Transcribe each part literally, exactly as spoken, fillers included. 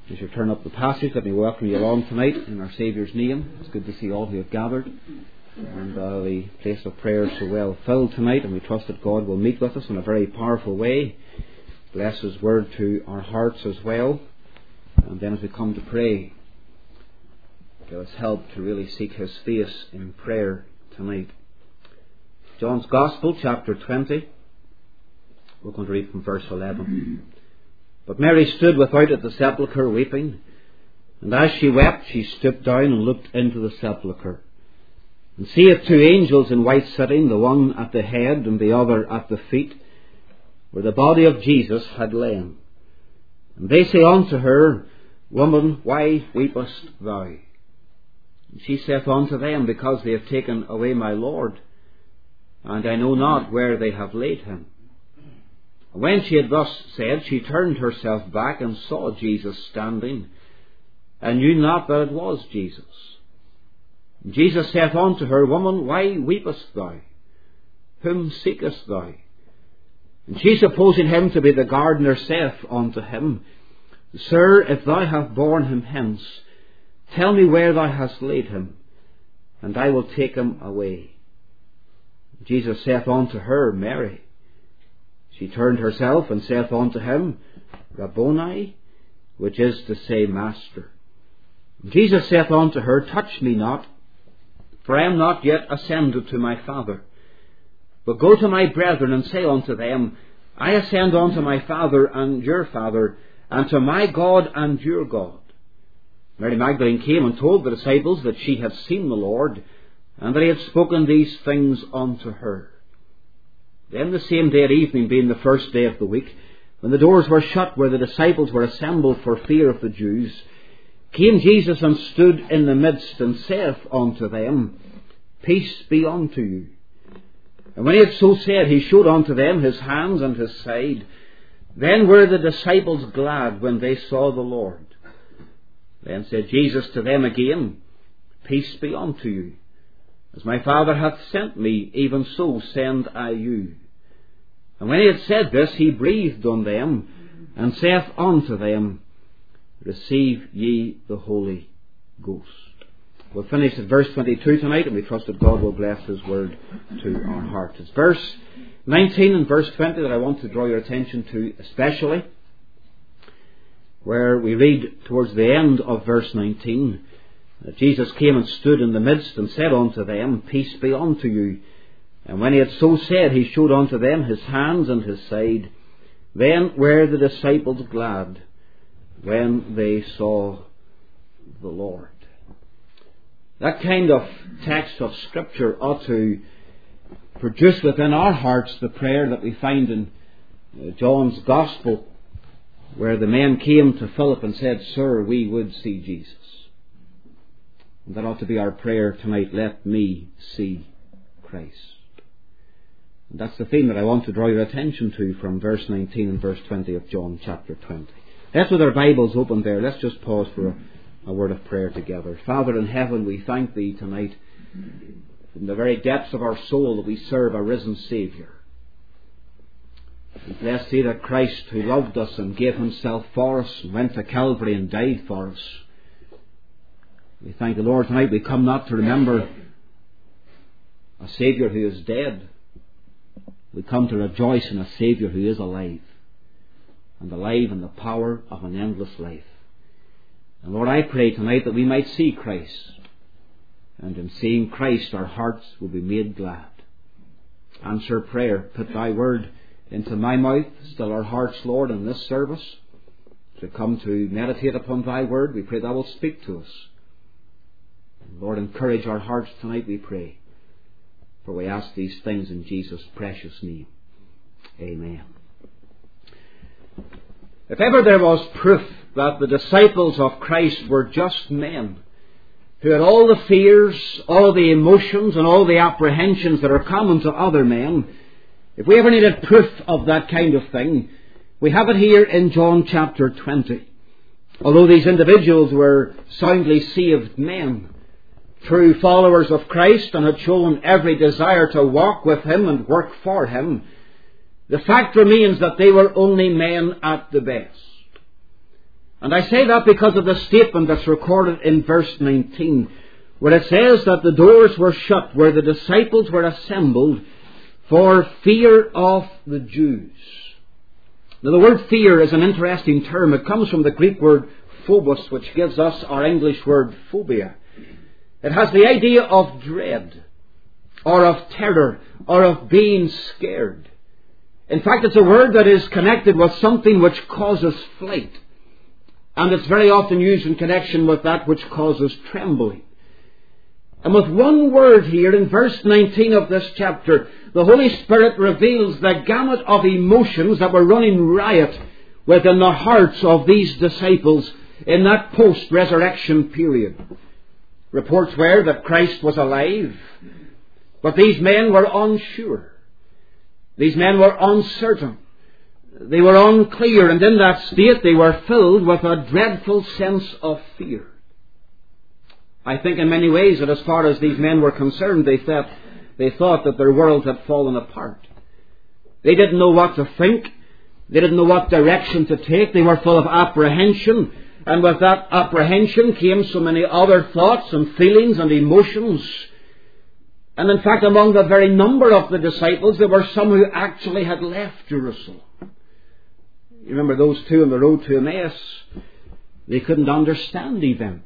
As you turn up the passage, let me welcome you along tonight in our Saviour's name. It's good to see all who have gathered. And uh, the place of prayer is so well filled tonight, and we trust that God will meet with us in a very powerful way. Bless His word to our hearts as well. And then as we come to pray, give us help to really seek His face in prayer tonight. John's Gospel, chapter twenty. We're going to read from verse eleven. But Mary stood without at the sepulchre weeping, and as she wept, she stooped down and looked into the sepulchre, and seeth two angels in white sitting, the one at the head and the other at the feet, where the body of Jesus had lain. And they say unto her, Woman, why weepest thou? And she saith unto them, Because they have taken away my Lord, and I know not where they have laid him. When she had thus said, she turned herself back and saw Jesus standing, and knew not that it was Jesus. And Jesus saith unto her, Woman, why weepest thou? Whom seekest thou? And she, supposing him to be the gardener, saith unto him, Sir, if thou have borne him hence, tell me where thou hast laid him, and I will take him away. Jesus saith unto her, Mary. She turned herself and saith unto him, Rabboni, which is to say, Master. Jesus saith unto her, Touch me not, for I am not yet ascended to my Father. But go to my brethren and say unto them, I ascend unto my Father and your Father, and to my God and your God. Mary Magdalene came and told the disciples that she had seen the Lord, and that he had spoken these things unto her. Then the same day at evening, being the first day of the week, when the doors were shut where the disciples were assembled for fear of the Jews, came Jesus and stood in the midst, and saith unto them, Peace be unto you. And when he had so said, he showed unto them his hands and his side. Then were the disciples glad when they saw the Lord. Then said Jesus to them again, Peace be unto you. As my Father hath sent me, even so send I you. And when he had said this, he breathed on them, and saith unto them, Receive ye the Holy Ghost. We'll finish at verse twenty-two tonight, and we trust that God will bless His word to our hearts. It's verse nineteen and verse twenty that I want to draw your attention to especially, where we read towards the end of verse nineteen, that Jesus came and stood in the midst, and said unto them, Peace be unto you. And when he had so said, he showed unto them his hands and his side. Then were the disciples glad when they saw the Lord. That kind of text of Scripture ought to produce within our hearts the prayer that we find in John's Gospel, where the men came to Philip and said, Sir, we would see Jesus. And that ought to be our prayer tonight. Let me see Christ. And that's the theme that I want to draw your attention to from verse nineteen and verse twenty of John chapter twenty. Let's, with our Bibles open there, let's just pause for a, a word of prayer together. Father in heaven, we thank Thee tonight from the very depths of our soul that we serve a risen Saviour. We bless Thee that Christ, who loved us and gave Himself for us, and went to Calvary and died for us. We thank the Lord tonight. We come not to remember a Saviour who is dead. We come to rejoice in a Saviour who is alive, and alive in the power of an endless life. And Lord, I pray tonight that we might see Christ, and in seeing Christ our hearts will be made glad. Answer prayer. Put Thy word into my mouth. Still our hearts, Lord, in this service. As we come to meditate upon Thy word, we pray Thou wilt speak to us. Lord, encourage our hearts tonight, we pray. For we ask these things in Jesus' precious name. Amen. If ever there was proof that the disciples of Christ were just men, who had all the fears, all the emotions, and all the apprehensions that are common to other men, if we ever needed proof of that kind of thing, we have it here in John chapter twenty. Although these individuals were soundly saved men, true followers of Christ, and had shown every desire to walk with Him and work for Him, the fact remains that they were only men at the best. And I say that because of the statement that's recorded in verse nineteen, where it says that the doors were shut, where the disciples were assembled for fear of the Jews. Now, the word fear is an interesting term. It comes from the Greek word phobos, which gives us our English word phobia. It has the idea of dread, or of terror, or of being scared. In fact, it's a word that is connected with something which causes flight. And it's very often used in connection with that which causes trembling. And with one word here in verse nineteen of this chapter, the Holy Spirit reveals the gamut of emotions that were running riot within the hearts of these disciples in that post-resurrection period. Reports were that Christ was alive, but these men were unsure. These men were uncertain. They were unclear, and in that state they were filled with a dreadful sense of fear. I think in many ways that as far as these men were concerned, they thought, they thought that their world had fallen apart. They didn't know what to think. They didn't know what direction to take. They were full of apprehension. And with that apprehension came so many other thoughts and feelings and emotions. And in fact, among the very number of the disciples, there were some who actually had left Jerusalem. You remember those two on the road to Emmaus? They couldn't understand events.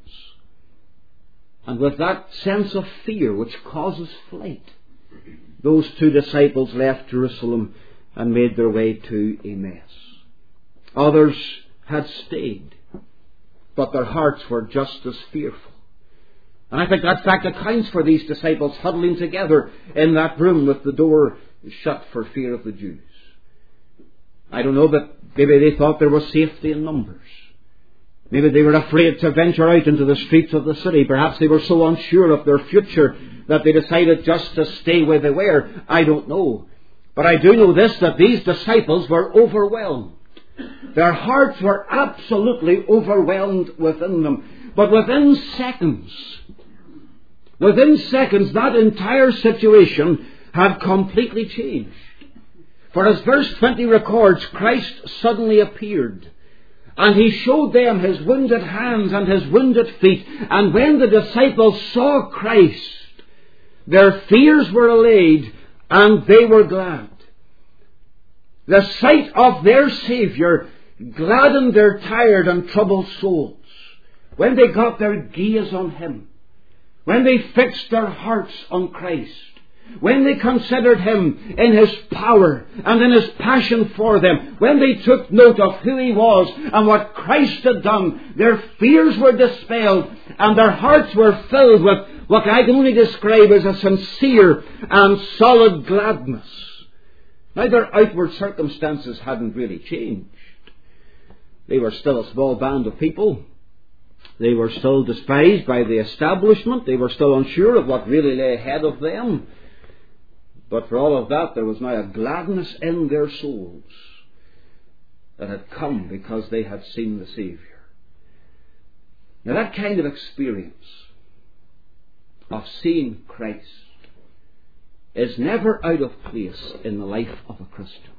And with that sense of fear which causes flight, those two disciples left Jerusalem and made their way to Emmaus. Others had stayed, but their hearts were just as fearful. And I think that fact accounts for these disciples huddling together in that room with the door shut for fear of the Jews. I don't know, but maybe they thought there was safety in numbers. Maybe they were afraid to venture out into the streets of the city. Perhaps they were so unsure of their future that they decided just to stay where they were. I don't know. But I do know this, that these disciples were overwhelmed. Their hearts were absolutely overwhelmed within them. But within seconds, within seconds, that entire situation had completely changed. For as verse twenty records, Christ suddenly appeared. And he showed them his wounded hands and his wounded feet. And when the disciples saw Christ, their fears were allayed and they were glad. The sight of their Saviour gladdened their tired and troubled souls. When they got their gaze on him, when they fixed their hearts on Christ, when they considered him in his power and in his passion for them, when they took note of who he was and what Christ had done, their fears were dispelled and their hearts were filled with what I can only describe as a sincere and solid gladness. Now, their outward circumstances hadn't really changed. They were still a small band of people. They were still despised by the establishment. They were still unsure of what really lay ahead of them. But for all of that, there was now a gladness in their souls that had come because they had seen the Saviour. Now, that kind of experience of seeing Christ is never out of place in the life of a Christian.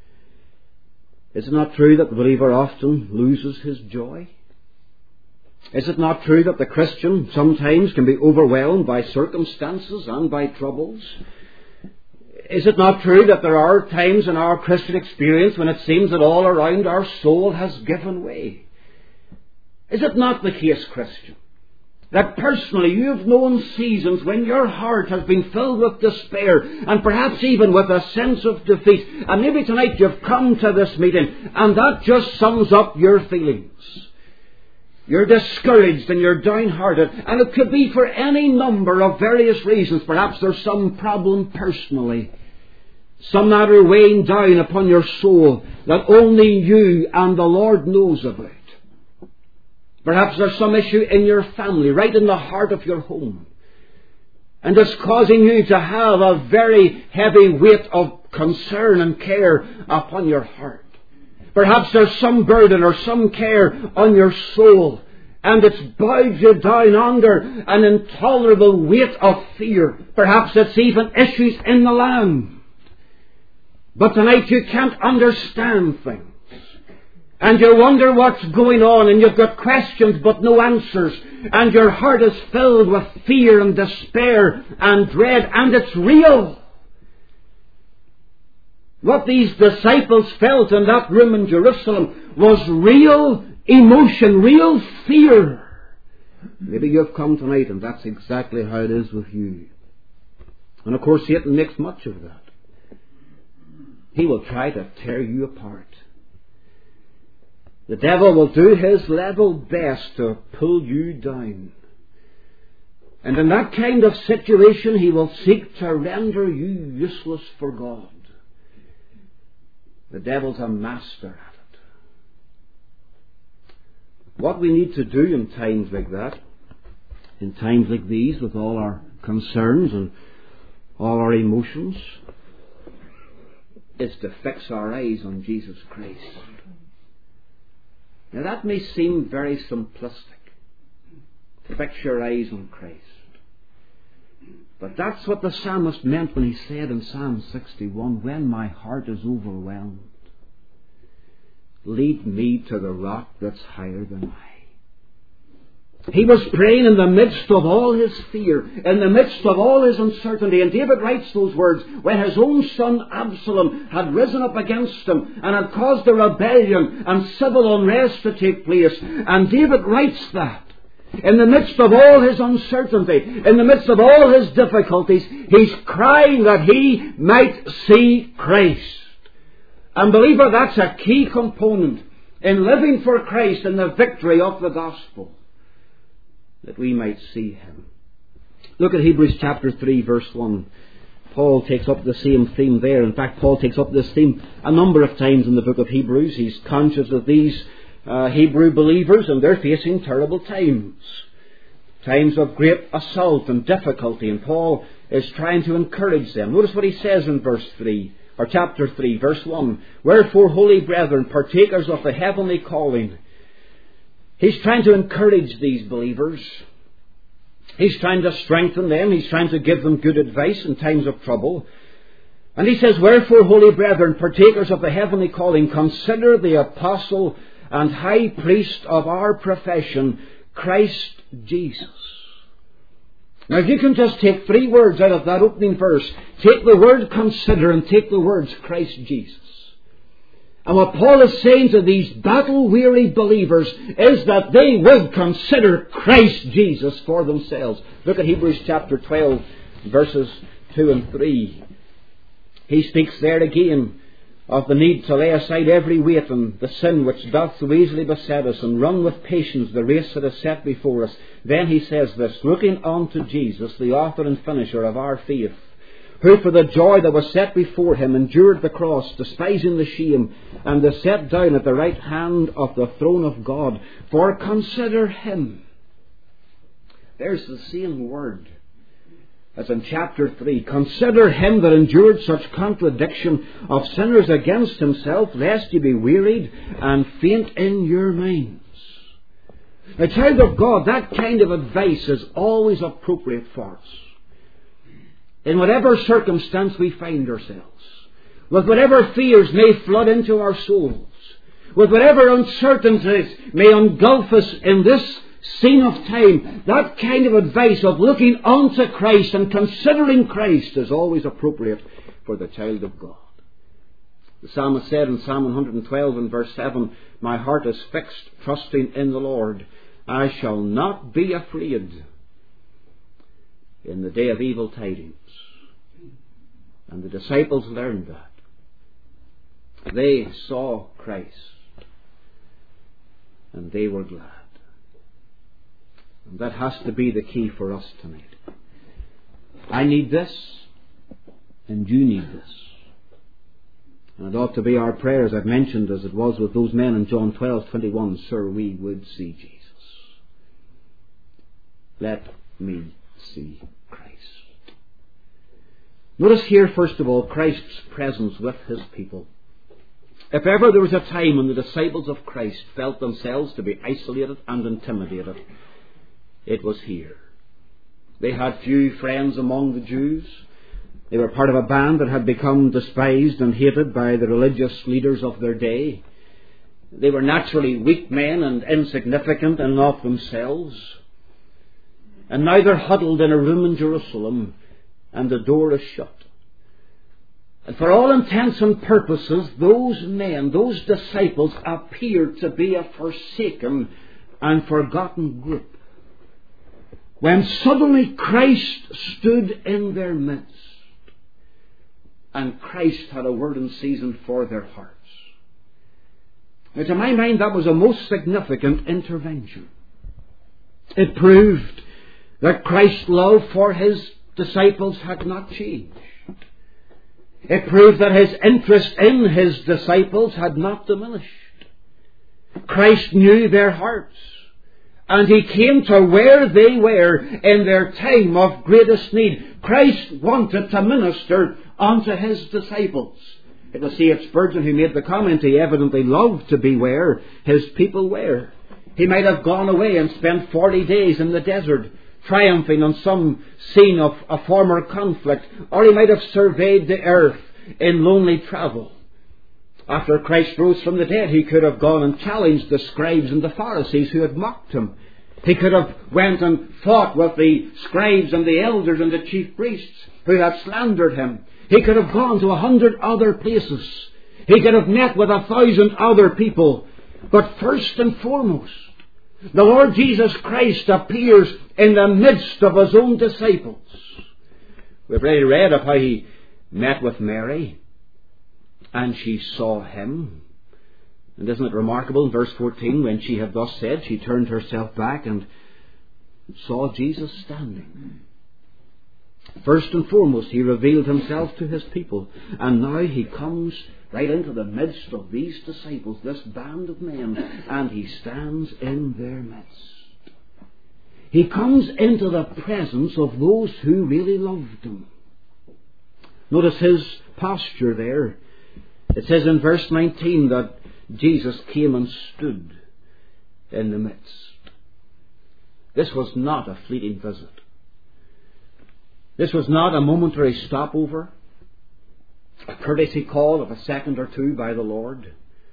Is it not true that the believer often loses his joy? Is it not true that the Christian sometimes can be overwhelmed by circumstances and by troubles? Is it not true that there are times in our Christian experience when it seems that all around our soul has given way? Is it not the case, Christian, that personally you have known seasons when your heart has been filled with despair and perhaps even with a sense of defeat, and maybe tonight you've come to this meeting and that just sums up your feelings? You're discouraged and you're downhearted, and it could be for any number of various reasons. Perhaps there's some problem personally, some matter weighing down upon your soul that only you and the Lord knows about. Perhaps there's some issue in your family, right in the heart of your home, and it's causing you to have a very heavy weight of concern and care upon your heart. Perhaps there's some burden or some care on your soul, and it's bowed you down under an intolerable weight of fear. Perhaps it's even issues in the land. But tonight you can't understand things. and you wonder what's going on, and you've got questions but no answers, and your heart is filled with fear and despair and dread, and it's real. What these disciples felt in that room in Jerusalem was real emotion, real fear. Maybe you've come tonight and that's exactly how it is with you. And of course Satan makes much of that. He will try to tear you apart. The devil will do his level best to pull you down. And in that kind of situation he will seek to render you useless for God. The devil's a master at it. What we need to do in times like that, in times like these, with all our concerns and all our emotions, is to fix our eyes on Jesus Christ. Now that may seem very simplistic. Fix your eyes on Christ. But that's what the psalmist meant when he said in Psalm sixty-one, when my heart is overwhelmed, lead me to the rock that's higher than I. He was praying in the midst of all his fear, in the midst of all his uncertainty. And David writes those words when his own son Absalom had risen up against him and had caused a rebellion and civil unrest to take place. And David writes that. In the midst of all his uncertainty, in the midst of all his difficulties, he's crying that he might see Christ. And believer, that's a key component in living for Christ and the victory of the gospel, that we might see Him. Look at Hebrews chapter three, verse one. Paul takes up the same theme there. In fact, Paul takes up this theme a number of times in the book of Hebrews. He's conscious of these Uh, Hebrew believers, and they're facing terrible times. Times of great assault and difficulty, and Paul is trying to encourage them. Notice what he says in verse three, or chapter three, verse one. Wherefore, holy brethren, partakers of the heavenly calling. He's trying to encourage these believers. He's trying to strengthen them. He's trying to give them good advice in times of trouble. And he says, wherefore, holy brethren, partakers of the heavenly calling, consider the apostle and high priest of our profession, Christ Jesus. Now, if you can just take three words out of that opening verse, take the word consider and take the words Christ Jesus. And what Paul is saying to these battle-weary believers is that they would consider Christ Jesus for themselves. Look at Hebrews chapter twelve, verses two and three. He speaks there again of the need to lay aside every weight and the sin which doth so easily beset us, and run with patience the race that is set before us. Then he says this, looking unto Jesus, the author and finisher of our faith, who for the joy that was set before him endured the cross, despising the shame, and is set down at the right hand of the throne of God. For consider him. There's the same word as in chapter three. Consider him that endured such contradiction of sinners against himself, lest ye be wearied and faint in your minds. Now, child of God, that kind of advice is always appropriate for us. In whatever circumstance we find ourselves, with whatever fears may flood into our souls, with whatever uncertainties may engulf us in this scene of time, that kind of advice of looking unto Christ and considering Christ is always appropriate for the child of God. The psalmist said in Psalm one twelve and verse seven, my heart is fixed, trusting in the Lord. I shall not be afraid in the day of evil tidings. And the disciples learned that. They saw Christ, and they were glad. And that has to be the key for us tonight. I need this, and you need this. And it ought to be our prayer, as I've mentioned, as it was with those men in John twelve twenty-one, sir, we would see Jesus. Let me see Christ. Notice here, first of all, Christ's presence with his people. If ever there was a time when the disciples of Christ felt themselves to be isolated and intimidated, it was here. They had few friends among the Jews. They were part of a band that had become despised and hated by the religious leaders of their day. They were naturally weak men and insignificant and of themselves. And now they're huddled in a room in Jerusalem, and the door is shut. And for all intents and purposes, those men, those disciples, appeared to be a forsaken and forgotten group, when suddenly Christ stood in their midst, and Christ had a word in season for their hearts. Now, to my mind, that was a most significant intervention. It proved that Christ's love for his disciples had not changed. It proved that his interest in his disciples had not diminished. Christ knew their hearts, and he came to where they were in their time of greatest need. Christ wanted to minister unto his disciples. It was C H Spurgeon who made the comment, he evidently loved to be where his people were. He might have gone away and spent forty days in the desert, triumphing on some scene of a former conflict, or he might have surveyed the earth in lonely travel. After Christ rose from the dead, he could have gone and challenged the scribes and the Pharisees who had mocked him. He could have went and fought with the scribes and the elders and the chief priests who had slandered him. He could have gone to a hundred other places. He could have met with a thousand other people. But first and foremost, the Lord Jesus Christ appears in the midst of his own disciples. We've already read of how he met with Mary, and she saw him. And isn't it remarkable in verse fourteen, when she had thus said, she turned herself back and saw Jesus standing. First and foremost, he revealed himself to his people, and now he comes right into the midst of these disciples, this band of men, and he stands in their midst. He comes into the presence of those who really loved him. Notice his posture there. It says in verse nineteen that Jesus came and stood in the midst. This was not a fleeting visit. This was not a momentary stopover, a courtesy call of a second or two by the Lord.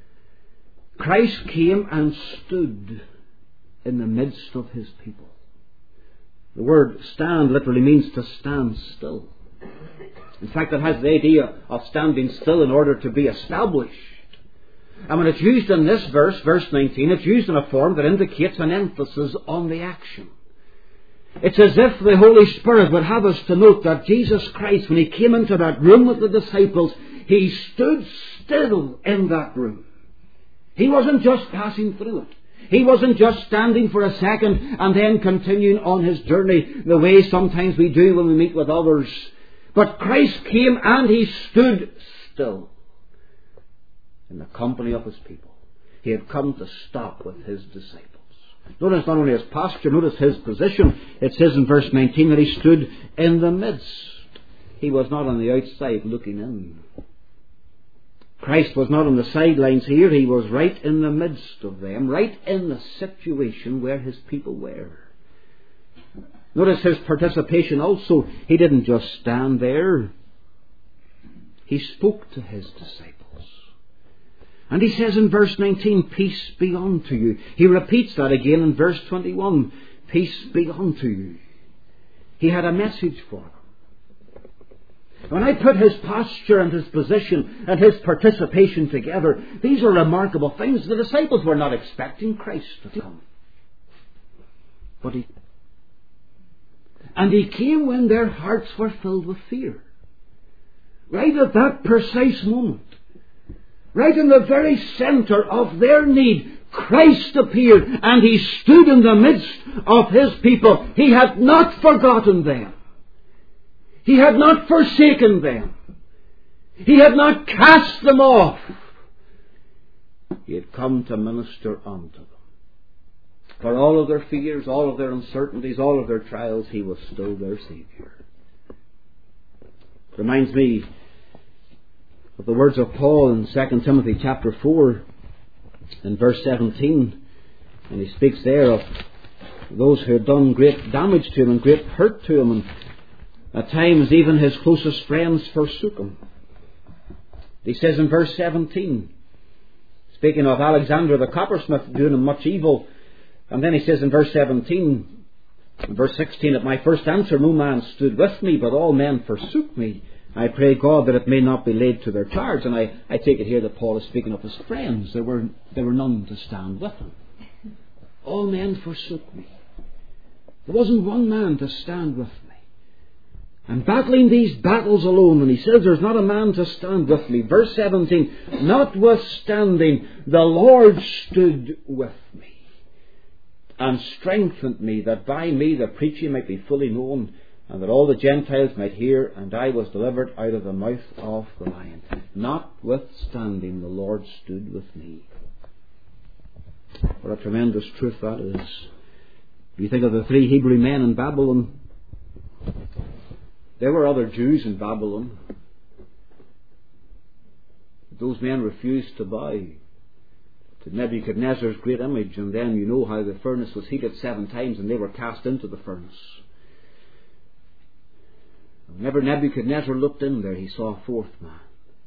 Christ came and stood in the midst of his people. The word stand literally means to stand still. In fact, it has the idea of standing still in order to be established. And when it's used in this verse, verse nineteen, it's used in a form that indicates an emphasis on the action. It's as if the Holy Spirit would have us to note that Jesus Christ, when he came into that room with the disciples, he stood still in that room. He wasn't just passing through it. He wasn't just standing for a second and then continuing on his journey the way sometimes we do when we meet with others. But Christ came and he stood still in the company of his people. He had come to stop with his disciples. Notice not only his posture, notice his position. It says in verse nineteen that he stood in the midst. He was not on the outside looking in. Christ was not on the sidelines here. He was right in the midst of them, right in the situation where his people were. Notice his participation also. He didn't just stand there. He spoke to his disciples. And he says in verse nineteen, peace be unto you. He repeats that again in verse twenty-one. Peace be unto you. He had a message for them. When I put his posture and his position and his participation together, these are remarkable things. The disciples were not expecting Christ to come. But he And he came when their hearts were filled with fear. Right at that precise moment, right in the very center of their need, Christ appeared and he stood in the midst of his people. He had not forgotten them. He had not forsaken them. He had not cast them off. He had come to minister unto them. For all of their fears, all of their uncertainties, all of their trials, he was still their Saviour. It reminds me of the words of Paul in Second Timothy chapter four in verse seventeen. And he speaks there of those who had done great damage to him and great hurt to him, and at times even his closest friends forsook him. He says in verse seventeen, speaking of Alexander the coppersmith doing him much evil. And then he says in verse seventeen, verse sixteen, at my first answer no man stood with me, but all men forsook me. I pray God that it may not be laid to their charge. And I, I take it here that Paul is speaking of his friends. There were, there were none to stand with him. All men forsook me. There wasn't one man to stand with me. I'm battling these battles alone. And he says there's not a man to stand with me. Verse seventeen, notwithstanding, the Lord stood with me and strengthened me, that by me the preaching might be fully known, and that all the Gentiles might hear, and I was delivered out of the mouth of the lion. Notwithstanding, the Lord stood with me. What a tremendous truth that is. You think of the three Hebrew men in Babylon. There were other Jews in Babylon. Those men refused to bow to Nebuchadnezzar's great image, and then you know how the furnace was heated seven times and they were cast into the furnace. Whenever Nebuchadnezzar looked in there, he saw a fourth man.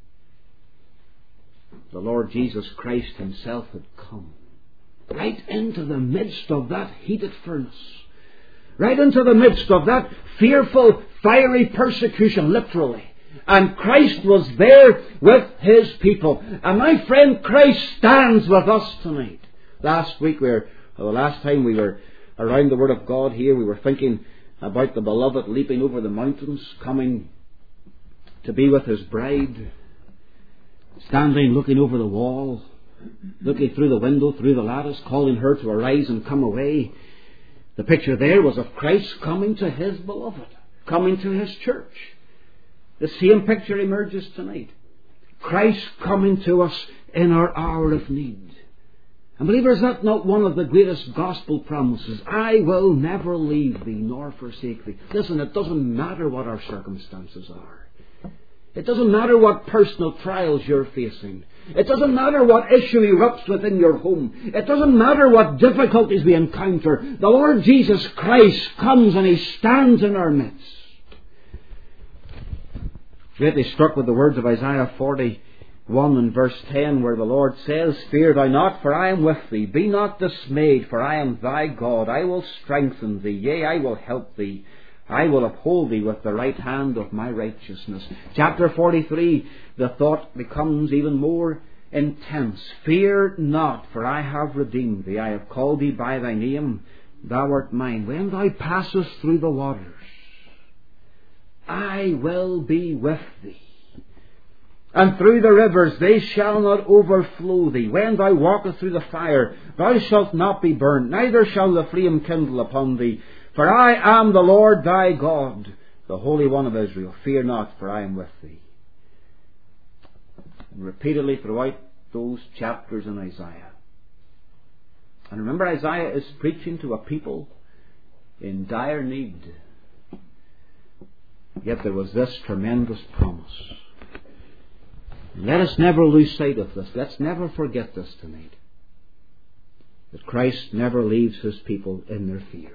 The Lord Jesus Christ himself had come right into the midst of that heated furnace, right into the midst of that fearful, fiery persecution, literally. And Christ was there with his people. And my friend, Christ stands with us tonight. Last week, we were, or the last time we were around the Word of God here, we were thinking about the beloved leaping over the mountains, coming to be with his bride, standing looking over the wall, looking through the window, through the lattice, calling her to arise and come away. The picture there was of Christ coming to his beloved, coming to his church. The same picture emerges tonight. Christ coming to us in our hour of need. And believers, is that not one of the greatest gospel promises? I will never leave thee nor forsake thee. Listen, it doesn't matter what our circumstances are. It doesn't matter what personal trials you're facing. It doesn't matter what issue erupts within your home. It doesn't matter what difficulties we encounter. The Lord Jesus Christ comes and he stands in our midst. Greatly struck with the words of Isaiah forty-one and verse ten, where the Lord says, fear thou not, for I am with thee. Be not dismayed, for I am thy God. I will strengthen thee, yea, I will help thee. I will uphold thee with the right hand of my righteousness. Chapter forty-three, the thought becomes even more intense. Fear not, for I have redeemed thee. I have called thee by thy name. Thou art mine. When thou passest through the waters, I will be with thee. And through the rivers, they shall not overflow thee. When thou walkest through the fire, thou shalt not be burnt, neither shall the flame kindle upon thee. For I am the Lord thy God, the Holy One of Israel. Fear not, for I am with thee. And repeatedly throughout those chapters in Isaiah. And remember, Isaiah is preaching to a people in dire need. Yet there was this tremendous promise. Let us never lose sight of this. Let's never forget this tonight. That Christ never leaves his people in their fear.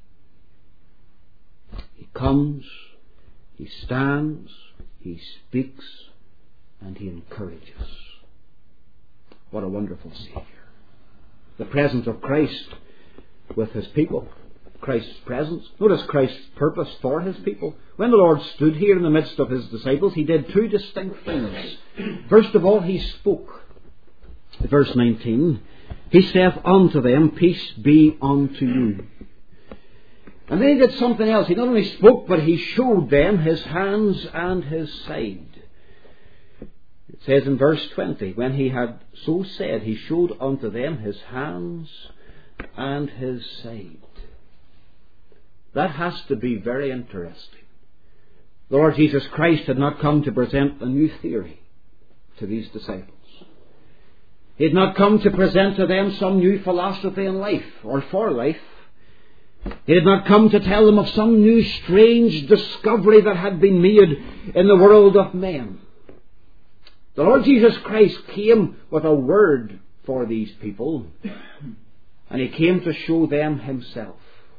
He comes, he stands, he speaks, and he encourages. What a wonderful Saviour. The presence of Christ with his people. Christ's presence. Notice Christ's purpose for his people. When the Lord stood here in the midst of his disciples, he did two distinct things. First of all, he spoke. Verse nineteen, he saith unto them, peace be unto you. And then he did something else. He not only spoke, but he showed them his hands and his side. It says in verse twenty, when he had so said, he showed unto them his hands and his side. That has to be very interesting. The Lord Jesus Christ had not come to present a new theory to these disciples. He had not come to present to them some new philosophy in life or for life. He had not come to tell them of some new strange discovery that had been made in the world of men. The Lord Jesus Christ came with a word for these people, and he came to show them himself,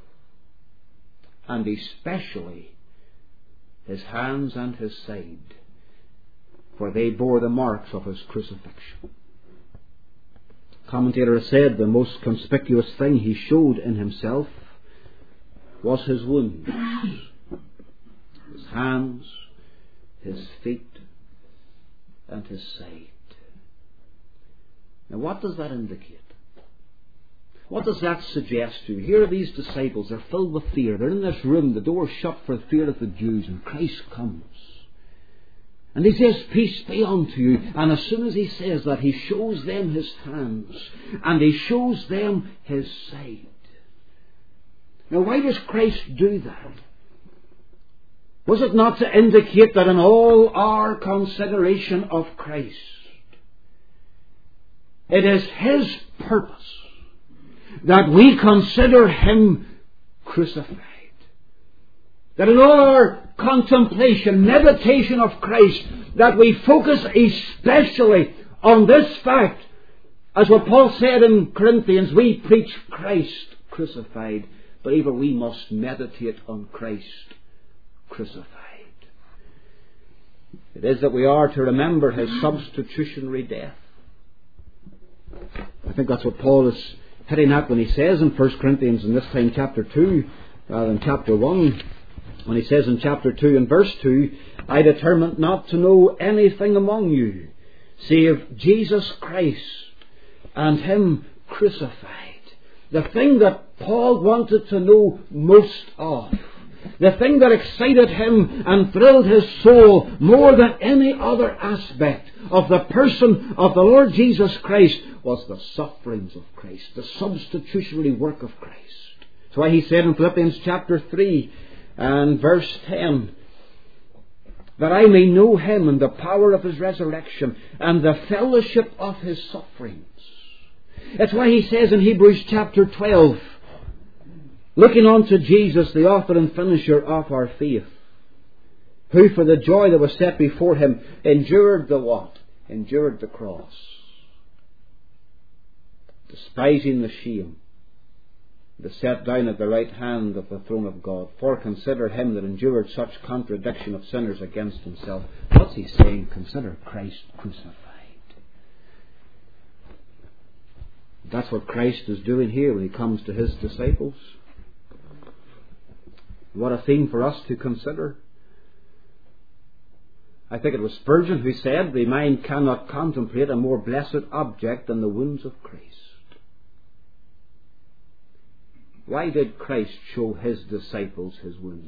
and especially his hands and his side, for they bore the marks of his crucifixion. commentator has said the most conspicuous thing he showed in himself was his wounds, his hands, his feet, and his side. Now, what does that indicate? What does that suggest to you? Here are these disciples. They're filled with fear. They're in this room, the door shut for fear of the Jews, and Christ comes. And he says, peace be unto you. And as soon as he says that, he shows them his hands, and he shows them his side. Now, why does Christ do that? Was it not to indicate that in all our consideration of Christ, it is his purpose that we consider him crucified? That in all our contemplation, meditation of Christ, that we focus especially on this fact, as what Paul said in Corinthians, we preach Christ crucified. Believer, we must meditate on Christ crucified. It is that we are to remember his substitutionary death. I think that's what Paul is hitting at when he says in First Corinthians, in this time chapter two, rather than chapter one, when he says in chapter two and verse two, I determined not to know anything among you, save Jesus Christ and him crucified. The thing that Paul wanted to know most of, the thing that excited him and thrilled his soul more than any other aspect of the person of the Lord Jesus Christ, was the sufferings of Christ, the substitutionary work of Christ. That's why he said in Philippians chapter three and verse ten, that I may know him and the power of his resurrection and the fellowship of his sufferings. That's why he says in Hebrews chapter twelve, looking unto Jesus, the author and finisher of our faith, who for the joy that was set before him endured the what? Endured the cross, despising the shame, to set down at the right hand of the throne of God. For consider him that endured such contradiction of sinners against himself. What's he saying? Consider Christ crucified. That's what Christ is doing here when he comes to his disciples. What a theme for us to consider. I think it was Spurgeon who said, the mind cannot contemplate a more blessed object than the wounds of Christ. Why did Christ show his disciples his wounds?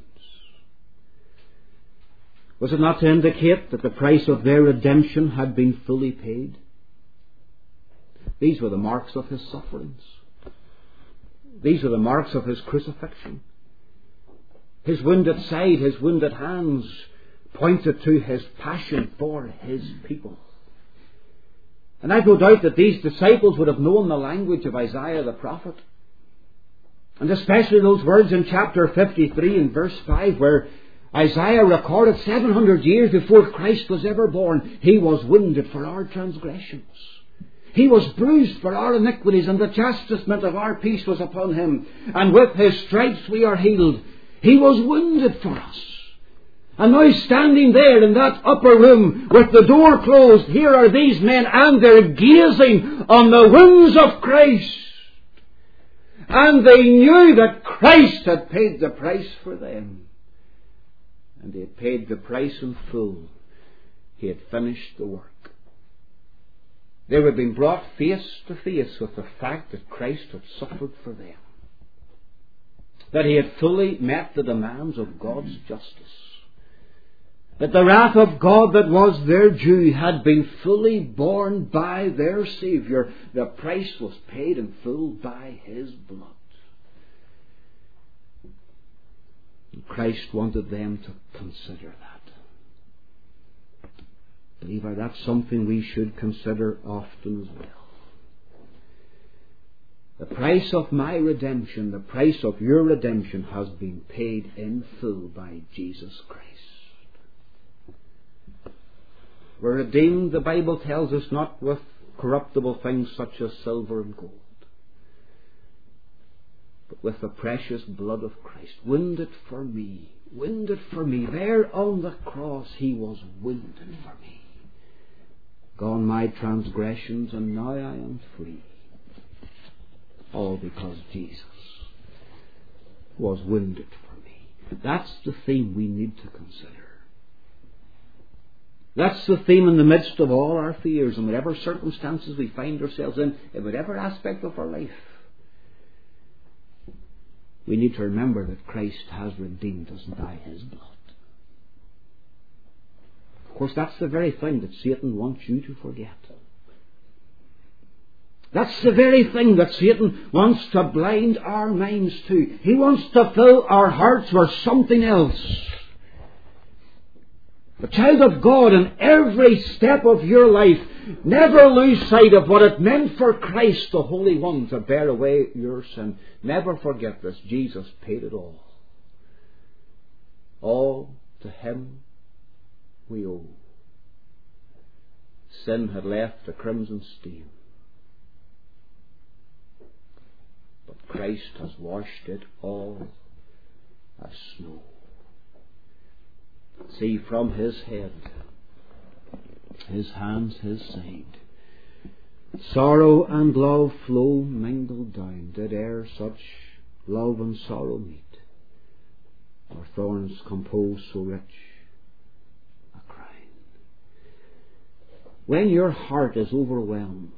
Was it not to indicate that the price of their redemption had been fully paid? These were the marks of his sufferings. These were the marks of his crucifixion. His wounded side, his wounded hands pointed to his passion for his people. And I've no doubt that these disciples would have known the language of Isaiah the prophet. And especially those words in chapter fifty-three and verse five, where Isaiah recorded seven hundred years before Christ was ever born, he was wounded for our transgressions. He was bruised for our iniquities, and the chastisement of our peace was upon him. And with his stripes we are healed. He was wounded for us. And now standing there in that upper room with the door closed, here are these men, and they're gazing on the wounds of Christ. And they knew that Christ had paid the price for them. And he had paid the price in full. He had finished the work. They were being brought face to face with the fact that Christ had suffered for them. That he had fully met the demands of God's justice. That the wrath of God that was their due had been fully borne by their Saviour. The price was paid in full by his blood. And Christ wanted them to consider that. Believer, that's something we should consider often as well. The price of my redemption, the price of your redemption, has been paid in full by Jesus Christ. We're redeemed, the Bible tells us, not with corruptible things such as silver and gold, but with the precious blood of Christ. Wounded for me, wounded for me. There on the cross he was wounded for me. Gone my transgressions, and now I am free. All because Jesus was wounded for me. That's the theme we need to consider. That's the theme in the midst of all our fears and whatever circumstances we find ourselves in, in whatever aspect of our life. We need to remember that Christ has redeemed us by His blood. Of course, that's the very thing that Satan wants you to forget. That's the very thing that Satan wants to blind our minds to. He wants to fill our hearts with something else. The child of God, in every step of your life, never lose sight of what it meant for Christ, the Holy One, to bear away your sin. Never forget this. Jesus paid it all. All to Him we owe. Sin had left a crimson stain, but Christ has washed it all as snow. See, from His head, His hands, His side, sorrow and love flow mingled down. Did e'er such love and sorrow meet, or thorns compose so rich a crown? When your heart is overwhelmed,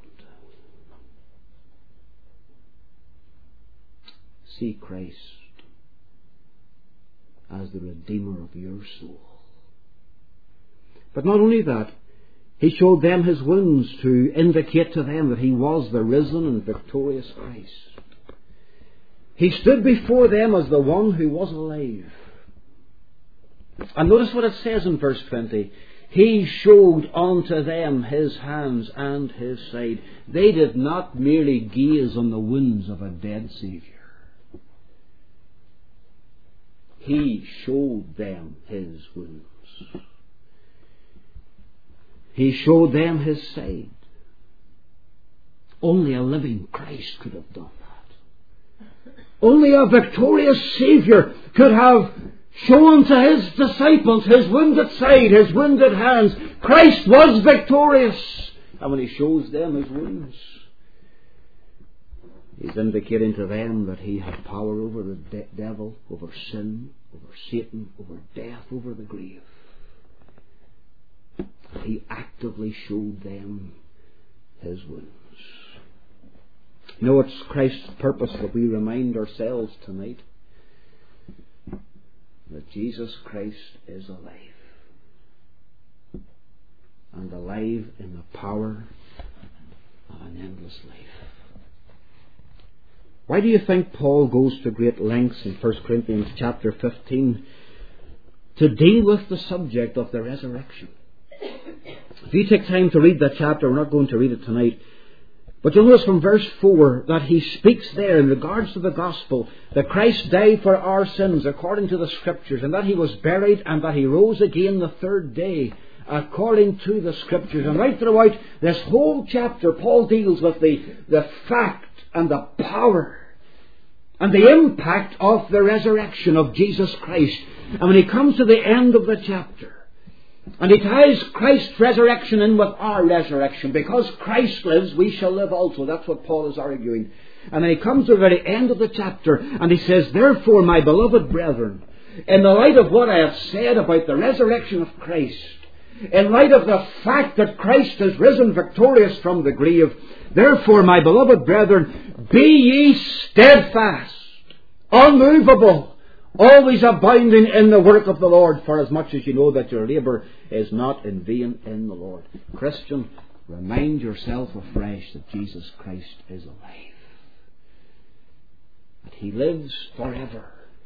see Christ as the Redeemer of your soul. But not only that, He showed them His wounds to indicate to them that He was the risen and victorious Christ. He stood before them as the one who was alive. And notice what it says in verse twenty. He showed unto them His hands and His side. They did not merely gaze on the wounds of a dead Saviour. He showed them His wounds. He showed them His side. Only a living Christ could have done that. Only a victorious Saviour could have shown to His disciples His wounded side, His wounded hands. Christ was victorious. And when He shows them His wounds, He's indicating to them that He had power over the de- devil, over sin, over Satan, over death, over the grave. He actively showed them His wounds. You know, it's Christ's purpose that we remind ourselves tonight that Jesus Christ is alive. And alive in the power of an endless life. Why do you think Paul goes to great lengths in First Corinthians chapter fifteen to deal with the subject of the resurrection? If you take time to read that chapter, we're not going to read it tonight, but you'll notice from verse four that he speaks there in regards to the gospel that Christ died for our sins according to the Scriptures, and that He was buried and that He rose again the third day according to the Scriptures. And right throughout this whole chapter, Paul deals with the, the fact and the power and the impact of the resurrection of Jesus Christ. And when he comes to the end of the chapter, and he ties Christ's resurrection in with our resurrection, because Christ lives, we shall live also. That's what Paul is arguing. And then he comes to the very end of the chapter, and he says, therefore, my beloved brethren, in the light of what I have said about the resurrection of Christ, in light of the fact that Christ has risen victorious from the grave, therefore, my beloved brethren, be ye steadfast, unmovable, always abounding in the work of the Lord, for as much as you know that your labour is not in vain in the Lord. Christian, remind yourself afresh that Jesus Christ is alive. That He lives forever.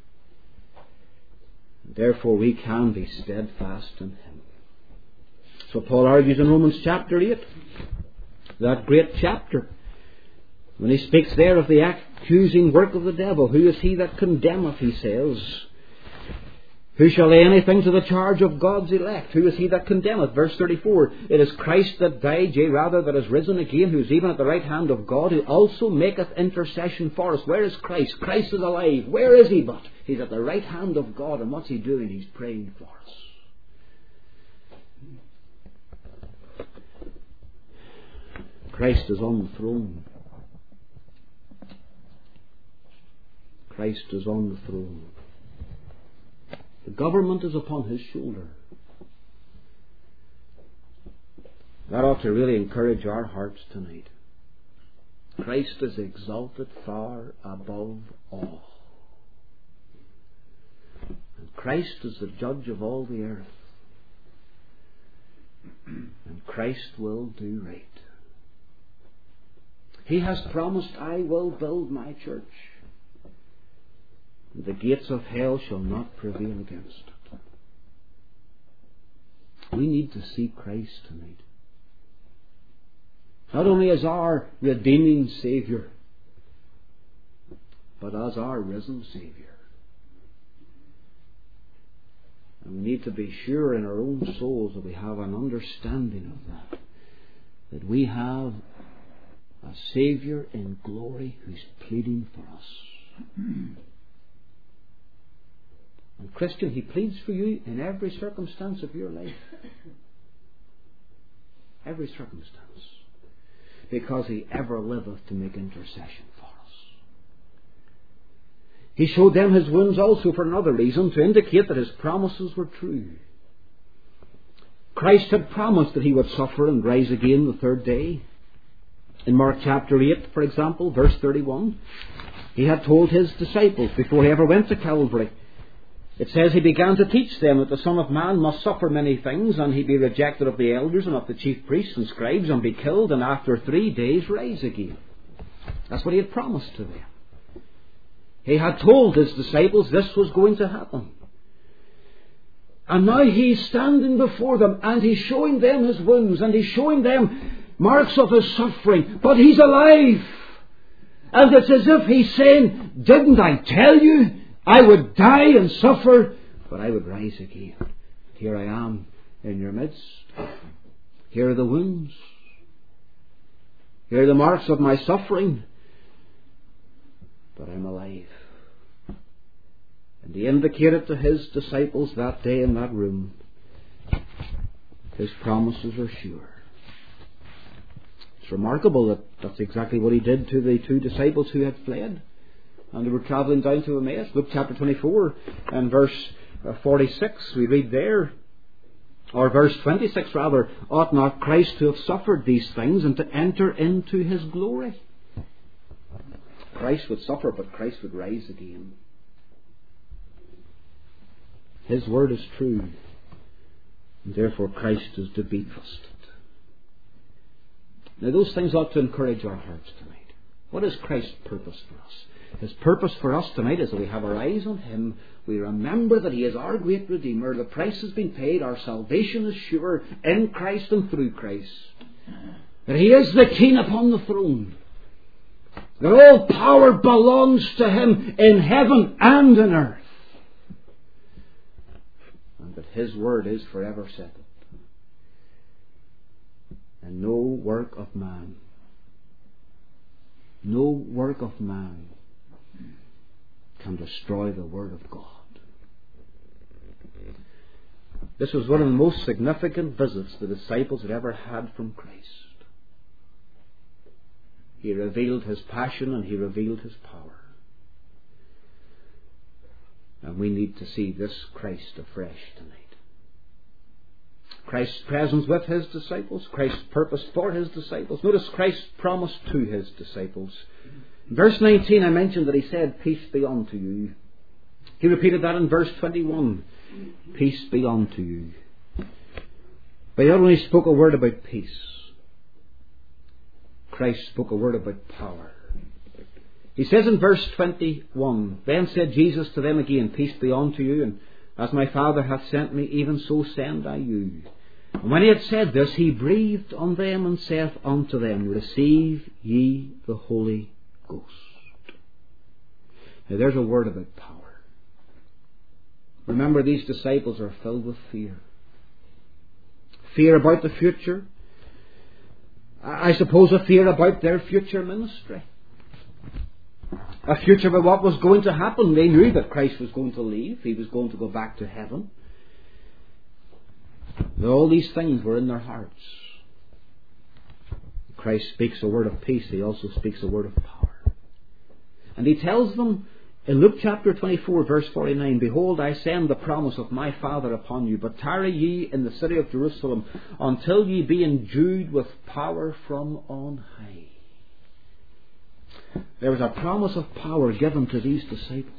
Therefore we can be steadfast in Him. So Paul argues in Romans chapter eight, that great chapter, when he speaks there of the accusing work of the devil. Who is he that condemneth, he says. Who shall lay anything to the charge of God's elect? Who is he that condemneth? Verse thirty-four. It is Christ that died, yea rather that is risen again, who is even at the right hand of God, who also maketh intercession for us. Where is Christ? Christ is alive. Where is He but? He's at the right hand of God, and what's He doing? He's praying for us. Christ is on the throne. Christ is on the throne. The government is upon his shoulder. That ought to really encourage our hearts tonight. Christ is exalted far above all. And Christ is the judge of all the earth. And Christ will do right. He has promised, I will build my church. The gates of hell shall not prevail against it. We need to see Christ tonight. Not only as our redeeming Saviour, but as our risen Saviour. And we need to be sure in our own souls that we have an understanding of that. That we have a Saviour in glory who's pleading for us. And Christian, He pleads for you in every circumstance of your life. Every circumstance. Because He ever liveth to make intercession for us. He showed them His wounds also for another reason, to indicate that His promises were true. Christ had promised that He would suffer and rise again the third day. In Mark chapter eight, for example, verse thirty-one, He had told His disciples before He ever went to Calvary, it says He began to teach them that the Son of Man must suffer many things, and He be rejected of the elders and of the chief priests and scribes, and be killed, and after three days rise again. That's what He had promised to them. He had told His disciples this was going to happen. And now He's standing before them, and He's showing them His wounds, and He's showing them marks of His suffering, but He's alive. And it's as if He's saying, didn't I tell you I would die and suffer, but I would rise again. Here I am in your midst. Here are the wounds. Here are the marks of my suffering, but I'm alive. And He indicated to His disciples that day in that room, His promises are sure. It's remarkable that that's exactly what He did to the two disciples who had fled. And they were travelling down to Emmaus. Luke chapter twenty-four and verse forty-six, we read there, or verse twenty-six rather, ought not Christ to have suffered these things and to enter into His glory? Christ would suffer, but Christ would rise again. His word is true, and therefore Christ is to be trusted. Now those things ought to encourage our hearts tonight. What is Christ's purpose for us? His purpose for us tonight is that we have our eyes on Him. We remember that He is our great Redeemer. The price has been paid. Our salvation is sure in Christ and through Christ. That He is the King upon the throne. That all power belongs to Him in heaven and in earth. And that His word is forever settled. And no work of man, no work of man can destroy the Word of God. This was one of the most significant visits the disciples had ever had from Christ. He revealed His passion and He revealed His power. And we need to see this Christ afresh tonight. Christ's presence with His disciples, Christ's purpose for His disciples. Notice Christ's promise to His disciples. In verse nineteen I mentioned that He said, peace be unto you. He repeated that in verse twenty-one. Peace be unto you. But He not only spoke a word about peace, Christ spoke a word about power. He says in verse twenty-one, then said Jesus to them again, peace be unto you, and as my Father hath sent me, even so send I you. And when He had said this, He breathed on them and saith unto them, receive ye the Holy Ghost. Now there's a word about power. Remember, these disciples are filled with fear. Fear about the future. I suppose a fear about their future ministry. A future about what was going to happen. They knew that Christ was going to leave. He was going to go back to heaven. But all these things were in their hearts. Christ speaks a word of peace. He also speaks a word of power. And He tells them In Luke chapter twenty-four, verse forty-nine, behold, I send the promise of my Father upon you, but tarry ye in the city of Jerusalem until ye be endued with power from on high. There was a promise of power given to these disciples.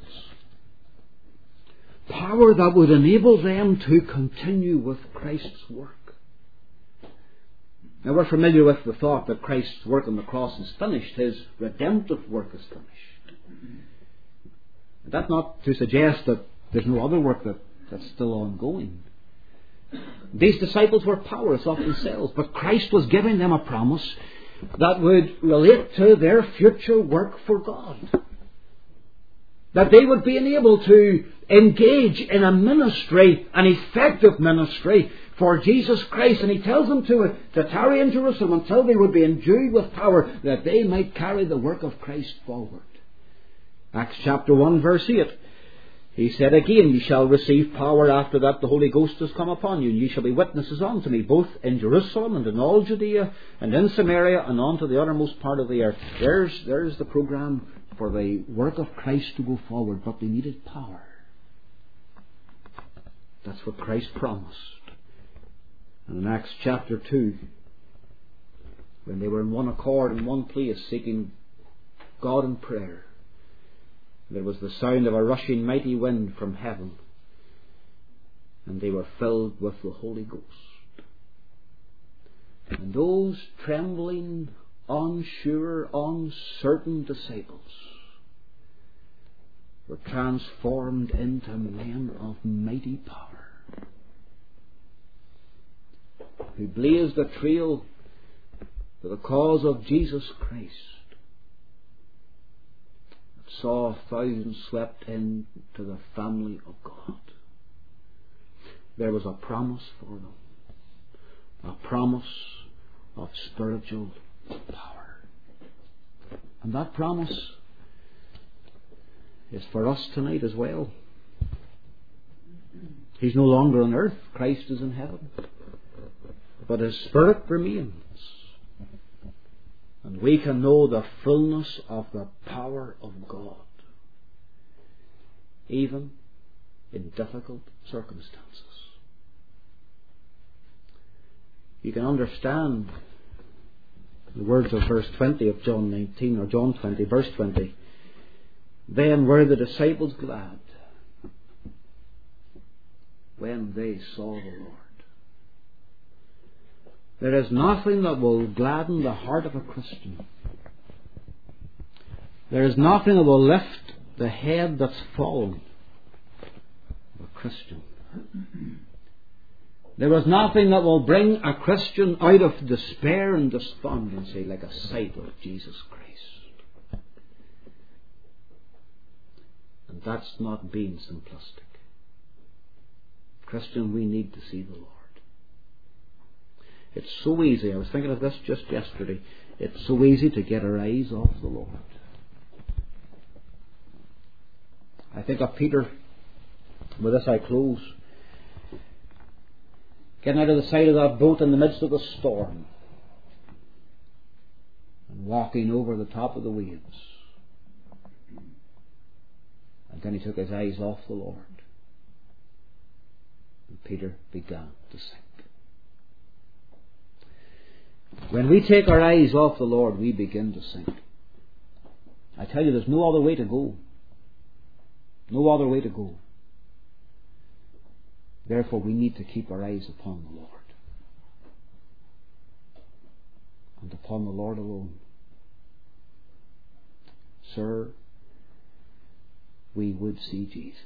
Power that would enable them to continue with Christ's work. Now we're familiar with the thought that Christ's work on the cross is finished. His redemptive work is finished. That's not to suggest that there's no other work that, that's still ongoing. These disciples were powerless of themselves, but Christ was giving them a promise that would relate to their future work for God. That they would be enabled to engage in a ministry, an effective ministry for Jesus Christ. And he tells them to, to tarry in Jerusalem until they would be endued with power, that they might carry the work of Christ forward. Acts chapter one, verse eight. He said again, ye shall receive power after that the Holy Ghost has come upon you, and ye shall be witnesses unto me, both in Jerusalem and in all Judea, and in Samaria, and unto the uttermost part of the earth. There's, there's the program for the work of Christ to go forward, but they needed power. That's what Christ promised. And in Acts chapter two, when they were in one accord in one place, seeking God in prayer, there was the sound of a rushing mighty wind from heaven, and they were filled with the Holy Ghost. And those trembling, unsure, uncertain disciples were transformed into men of mighty power, who blazed a trail for the cause of Jesus Christ, saw thousands swept into the family of God. There was a promise for them, a promise of spiritual power. And that promise is for us tonight as well. He's no longer on earth. Christ is in heaven. But His Spirit remains. And we can know the fullness of the power of God, even in difficult circumstances. You can understand the words of verse twenty of John nineteen, or John twenty, verse twenty. Then were the disciples glad when they saw the Lord. There is nothing that will gladden the heart of a Christian. There is nothing that will lift the head that's fallen of a Christian. There is nothing that will bring a Christian out of despair and despondency like a sight of Jesus Christ. And that's not being simplistic. Christian, we need to see the Lord. It's so easy. I was thinking of this just yesterday. It's so easy to get our eyes off the Lord. I think of Peter. With this I close. Getting out of the side of that boat in the midst of the storm and walking over the top of the waves. And then he took his eyes off the Lord. And Peter began to sink. When we take our eyes off the Lord, we begin to sink. I tell you, there's no other way to go. No other way to go. Therefore, we need to keep our eyes upon the Lord. And upon the Lord alone. Sir, we would see Jesus.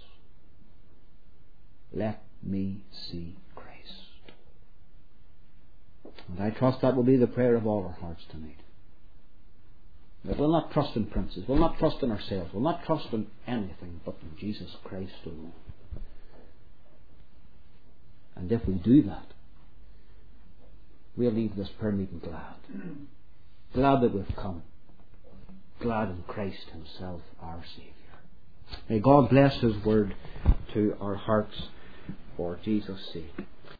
Let me see Christ. And I trust that will be the prayer of all our hearts tonight. That we'll not trust in princes, we'll not trust in ourselves, we'll not trust in anything but in Jesus Christ alone. And if we do that, we'll leave this prayer meeting glad. Glad that we've come. Glad in Christ Himself, our Saviour. May God bless His word to our hearts for Jesus' sake.